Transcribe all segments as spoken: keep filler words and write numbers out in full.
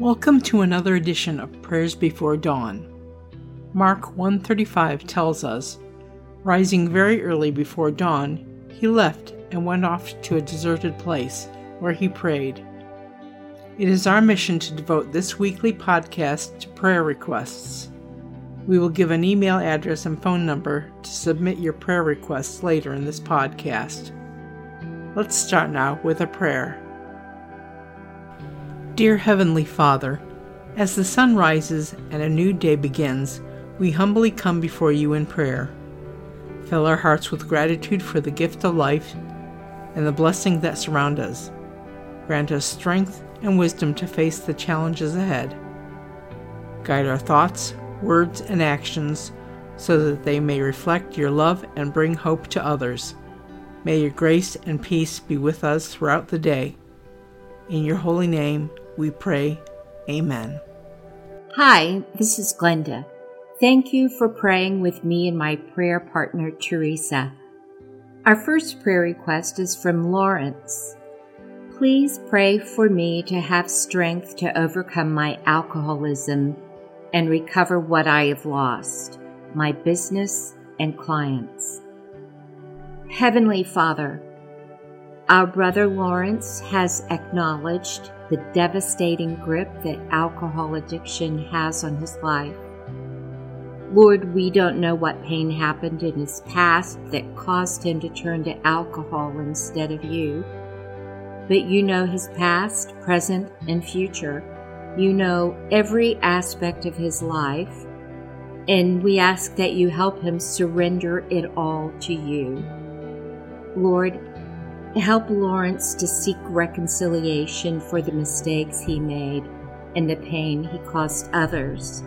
Welcome to another edition of Prayers Before Dawn. Mark one thirty-five tells us, "Rising very early before dawn, he left and went off to a deserted place, where he prayed." It is our mission to devote this weekly podcast to prayer requests. We will give an email address and phone number to submit your prayer requests later in this podcast. Let's start now with a prayer. Dear Heavenly Father, as the sun rises and a new day begins, we humbly come before you in prayer. Fill our hearts with gratitude for the gift of life and the blessings that surround us. Grant us strength and wisdom to face the challenges ahead. Guide our thoughts, words, and actions so that they may reflect your love and bring hope to others. May your grace and peace be with us throughout the day. In your holy name, we pray. Amen. Hi, this is Glenda. Thank you for praying with me and my prayer partner, Teresa. Our first prayer request is from Lawrence. Please pray for me to have strength to overcome my alcoholism and recover what I have lost, my business and clients. Heavenly Father, our brother Lawrence has acknowledged the devastating grip that alcohol addiction has on his life. Lord, we don't know what pain happened in his past that caused him to turn to alcohol instead of you. But you know his past, present, and future. You know every aspect of his life, and we ask that you help him surrender it all to you. Lord, help Lawrence to seek reconciliation for the mistakes he made and the pain he caused others.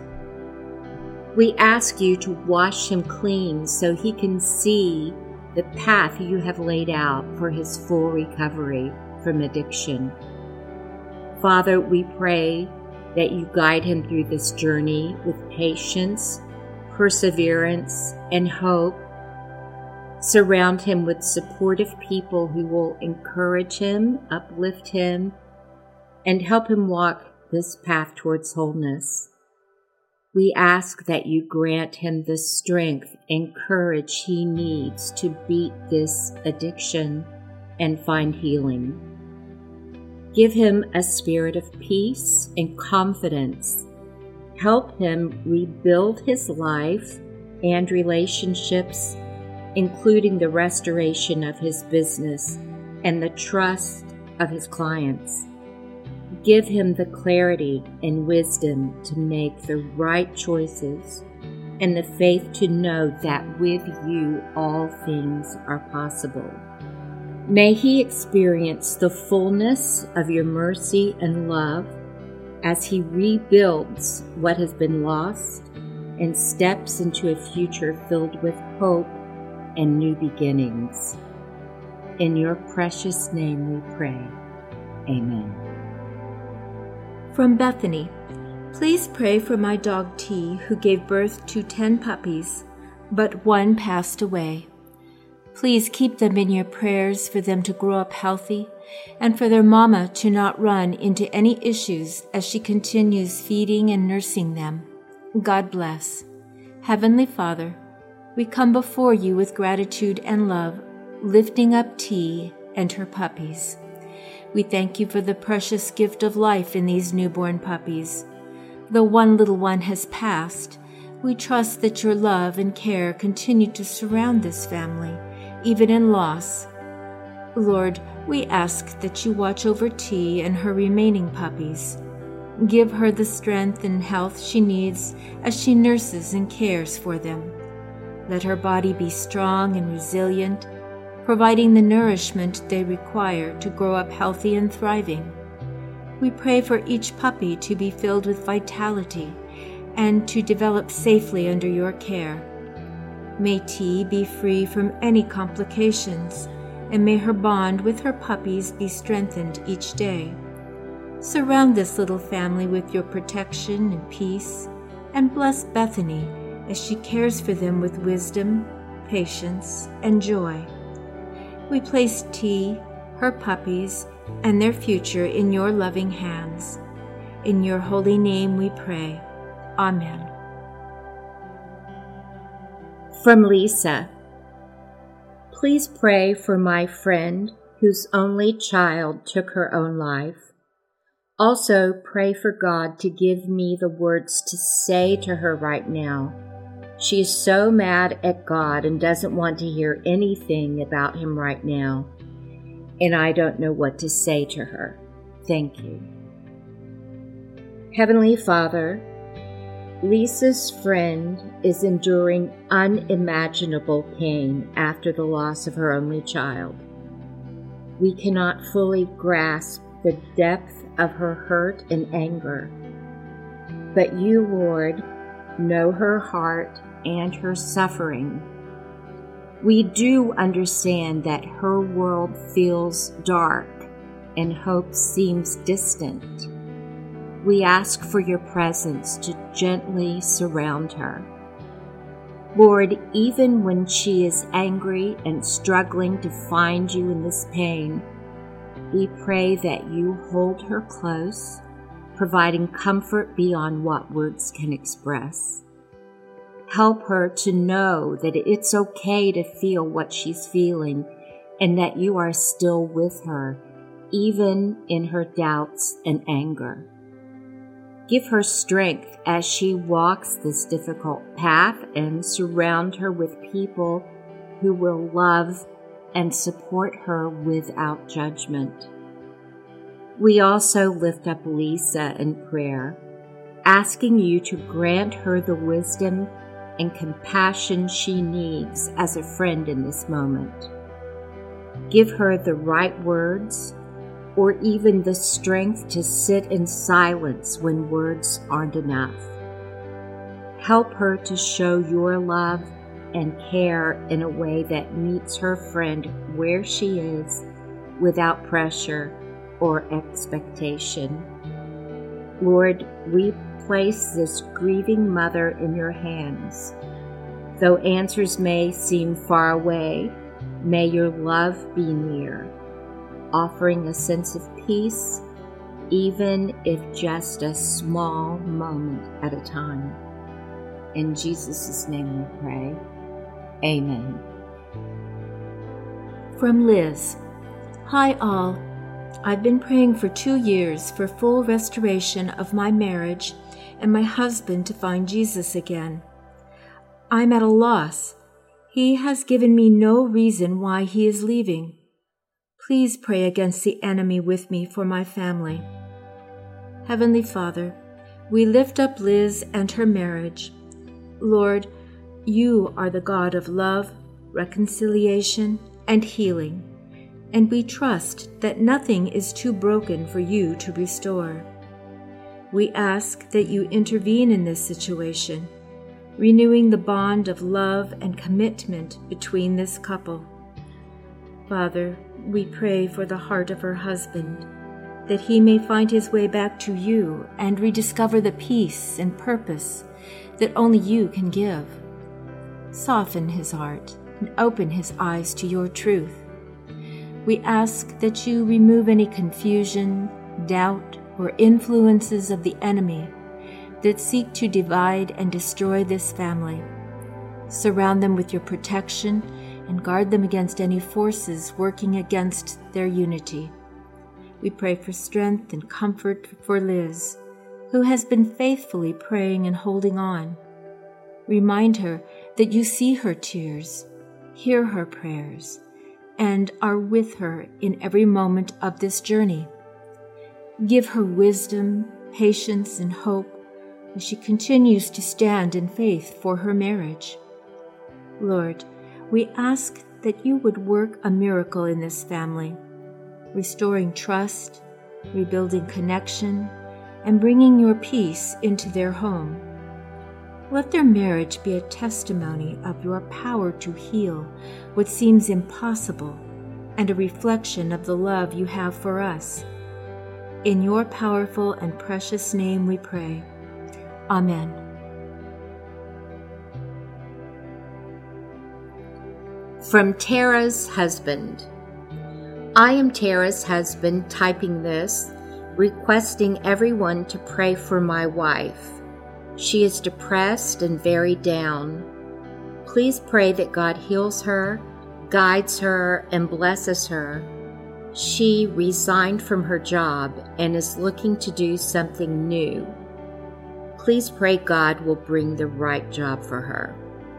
We ask you to wash him clean so he can see the path you have laid out for his full recovery from addiction. Father, we pray that you guide him through this journey with patience, perseverance, and hope. Surround him with supportive people who will encourage him, uplift him, and help him walk this path towards wholeness. We ask that you grant him the strength and courage he needs to beat this addiction and find healing. Give him a spirit of peace and confidence. Help him rebuild his life and relationships, including the restoration of his business and the trust of his clients. Give him the clarity and wisdom to make the right choices and the faith to know that with you all things are possible. May he experience the fullness of your mercy and love as he rebuilds what has been lost and steps into a future filled with hope and new beginnings. In your precious name we pray. Amen. From Bethany, please pray for my dog T, who gave birth to ten puppies, but one passed away. Please keep them in your prayers for them to grow up healthy and for their mama to not run into any issues as she continues feeding and nursing them. God bless. Heavenly Father, we come before you with gratitude and love, lifting up T and her puppies. We thank you for the precious gift of life in these newborn puppies. Though one little one has passed, we trust that your love and care continue to surround this family, even in loss. Lord, we ask that you watch over T and her remaining puppies. Give her the strength and health she needs as she nurses and cares for them. Let her body be strong and resilient, providing the nourishment they require to grow up healthy and thriving. We pray for each puppy to be filled with vitality and to develop safely under your care. May T be free from any complications, and may her bond with her puppies be strengthened each day. Surround this little family with your protection and peace, and bless Bethany as she cares for them with wisdom, patience, and joy. We place T, her puppies, and their future in your loving hands. In your holy name we pray. Amen. From Lisa. Please pray for my friend whose only child took her own life. Also, pray for God to give me the words to say to her right now. She is so mad at God and doesn't want to hear anything about him right now, and I don't know what to say to her. Thank you. Heavenly Father, Lisa's friend is enduring unimaginable pain after the loss of her only child. We cannot fully grasp the depth of her hurt and anger. But you, Lord, know her heart and her suffering. We do understand that her world feels dark and hope seems distant. We ask for your presence to gently surround her. Lord, even when she is angry and struggling to find you in this pain, we pray that you hold her close, providing comfort beyond what words can express. Help her to know that it's okay to feel what she's feeling and that you are still with her, even in her doubts and anger. Give her strength as she walks this difficult path and surround her with people who will love and support her without judgment. We also lift up Lisa in prayer, asking you to grant her the wisdom and compassion she needs as a friend in this moment. Give her the right words, or even the strength to sit in silence when words aren't enough. Help her to show your love and care in a way that meets her friend where she is without pressure or expectation. Lord, we place this grieving mother in your hands. Though answers may seem far away, may your love be near, offering a sense of peace, even if just a small moment at a time. In Jesus' name we pray. Amen. From Liz. Hi all. I've been praying for two years for full restoration of my marriage and my husband to find Jesus again. I'm at a loss. He has given me no reason why he is leaving. Please pray against the enemy with me for my family. Heavenly Father, we lift up Liz and her marriage. Lord, you are the God of love, reconciliation, and healing, and we trust that nothing is too broken for you to restore. We ask that you intervene in this situation, renewing the bond of love and commitment between this couple. Father, we pray for the heart of her husband, that he may find his way back to you and rediscover the peace and purpose that only you can give. Soften his heart and open his eyes to your truth. We ask that you remove any confusion, doubt, or influences of the enemy that seek to divide and destroy this family. Surround them with your protection and guard them against any forces working against their unity. We pray for strength and comfort for Liz, who has been faithfully praying and holding on. Remind her that you see her tears, hear her prayers, and are with her in every moment of this journey. Give her wisdom, patience, and hope as she continues to stand in faith for her marriage. Lord, we ask that you would work a miracle in this family, restoring trust, rebuilding connection, and bringing your peace into their home. Let their marriage be a testimony of your power to heal what seems impossible and a reflection of the love you have for us. In your powerful and precious name we pray. Amen. From Tara's husband. I am Tara's husband typing this, requesting everyone to pray for my wife. She is depressed and very down. Please pray that God heals her, guides her, and blesses her. She resigned from her job and is looking to do something new. Please pray God will bring the right job for her.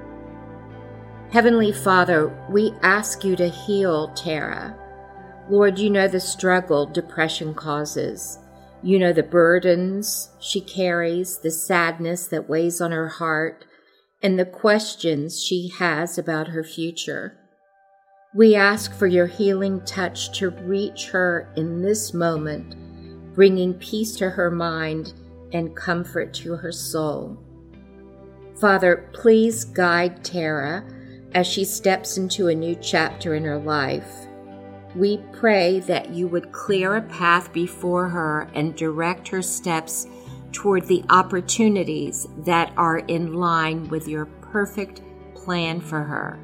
Heavenly Father, we ask you to heal Tara. Lord, you know the struggle depression causes. You know the burdens she carries, the sadness that weighs on her heart, and the questions she has about her future. We ask for your healing touch to reach her in this moment, bringing peace to her mind and comfort to her soul. Father, please guide Tara as she steps into a new chapter in her life. We pray that you would clear a path before her and direct her steps toward the opportunities that are in line with your perfect plan for her.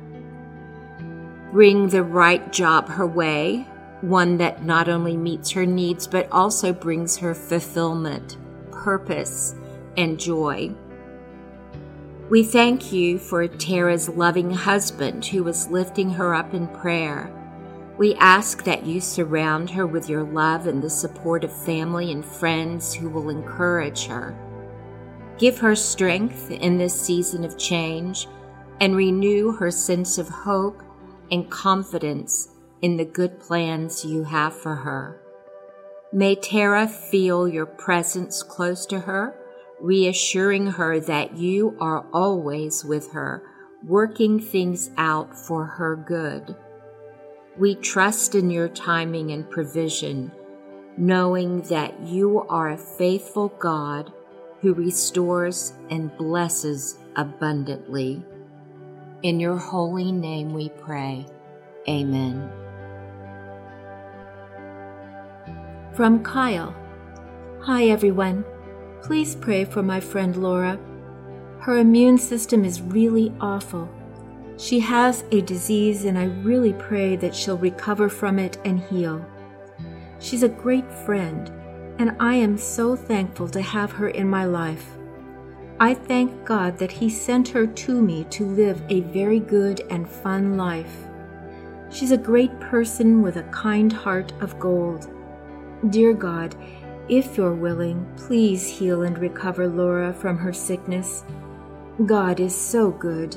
Bring the right job her way, one that not only meets her needs but also brings her fulfillment, purpose, and joy. We thank you for Tara's loving husband who is lifting her up in prayer. We ask that you surround her with your love and the support of family and friends who will encourage her. Give her strength in this season of change and renew her sense of hope and confidence in the good plans you have for her. May Tara feel your presence close to her, reassuring her that you are always with her, working things out for her good. We trust in your timing and provision, knowing that you are a faithful God who restores and blesses abundantly. In your holy name we pray. Amen. From Kyle. Hi everyone. Please pray for my friend Laura. Her immune system is really awful. She has a disease and I really pray that she'll recover from it and heal. She's a great friend and I am so thankful to have her in my life. I thank God that He sent her to me to live a very good and fun life. She's a great person with a kind heart of gold. Dear God, if you're willing, please heal and recover Laura from her sickness. God is so good.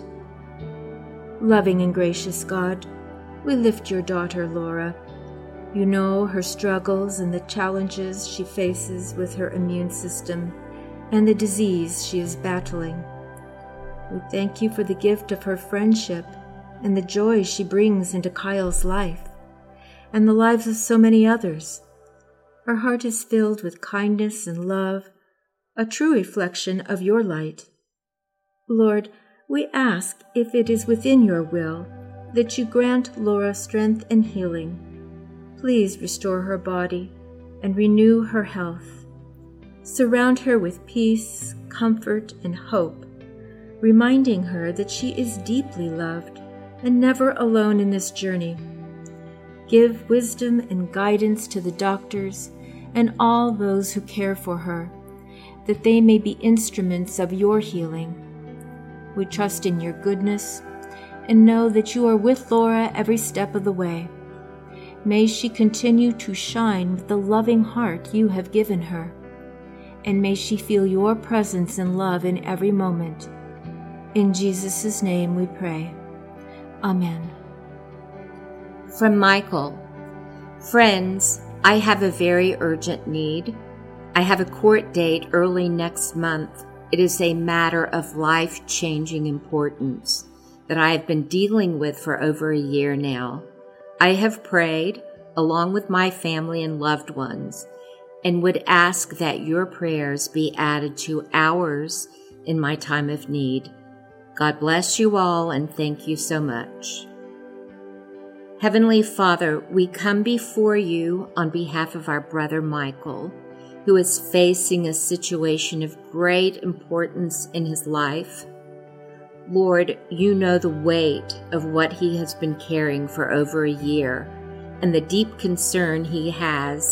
Loving and gracious God, we lift your daughter Laura. You know her struggles and the challenges she faces with her immune system and the disease she is battling. We thank you for the gift of her friendship and the joy she brings into Kyle's life and the lives of so many others. Her heart is filled with kindness and love, a true reflection of your light. Lord, we ask if it is within your will that you grant Laura strength and healing. Please restore her body and renew her health. Surround her with peace, comfort, and hope, reminding her that she is deeply loved and never alone in this journey. Give wisdom and guidance to the doctors and all those who care for her, that they may be instruments of your healing. We trust in your goodness and know that you are with Laura every step of the way. May she continue to shine with the loving heart you have given her, and may she feel your presence and love in every moment. In Jesus' name we pray. Amen. From Michael. Friends, I have a very urgent need. I have a court date early next month. It is a matter of life-changing importance that I have been dealing with for over a year now. I have prayed, along with my family and loved ones, and would ask that your prayers be added to ours in my time of need. God bless you all, and thank you so much. Heavenly Father, we come before you on behalf of our brother Michael, who is facing a situation of great importance in his life. Lord, you know the weight of what he has been carrying for over a year and the deep concern he has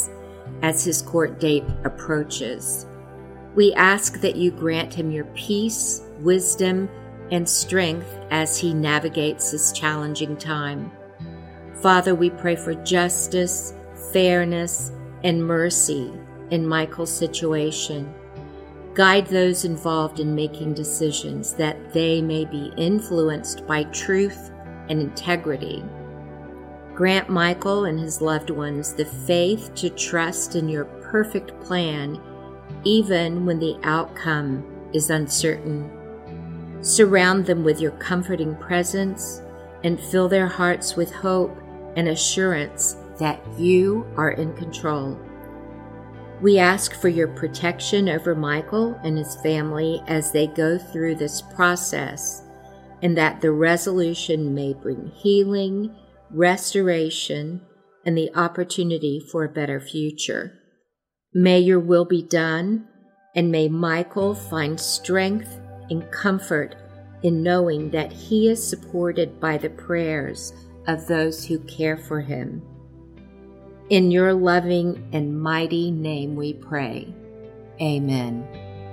as his court date approaches. We ask that you grant him your peace, wisdom, and strength as he navigates this challenging time. Father, we pray for justice, fairness, and mercy in Michael's situation. Guide those involved in making decisions that they may be influenced by truth and integrity. Grant Michael and his loved ones the faith to trust in your perfect plan, even when the outcome is uncertain. Surround them with your comforting presence and fill their hearts with hope and assurance that you are in control. We ask for your protection over Michael and his family as they go through this process, and that the resolution may bring healing, restoration, and the opportunity for a better future. May your will be done, and may Michael find strength and comfort in knowing that he is supported by the prayers of those who care for him. In your loving and mighty name we pray. Amen.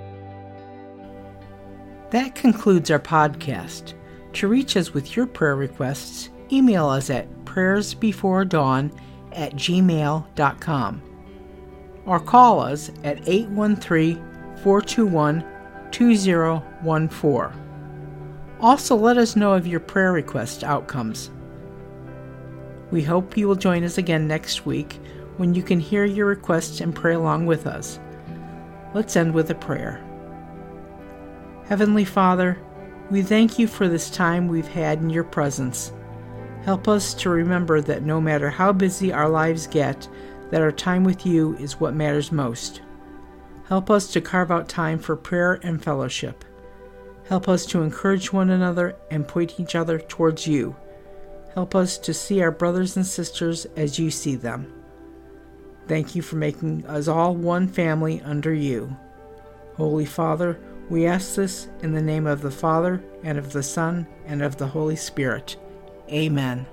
That concludes our podcast. To reach us with your prayer requests, email us at prayersbeforedawn at gmail dot com or call us at eight one three, four two one, two zero one four. Also, let us know of your prayer request outcomes. We hope you will join us again next week when you can hear your requests and pray along with us. Let's end with a prayer. Heavenly Father, we thank you for this time we've had in your presence. Help us to remember that no matter how busy our lives get, that our time with you is what matters most. Help us to carve out time for prayer and fellowship. Help us to encourage one another and point each other towards you. Help us to see our brothers and sisters as you see them. Thank you for making us all one family under you. Holy Father, we ask this in the name of the Father, and of the Son, and of the Holy Spirit. Amen.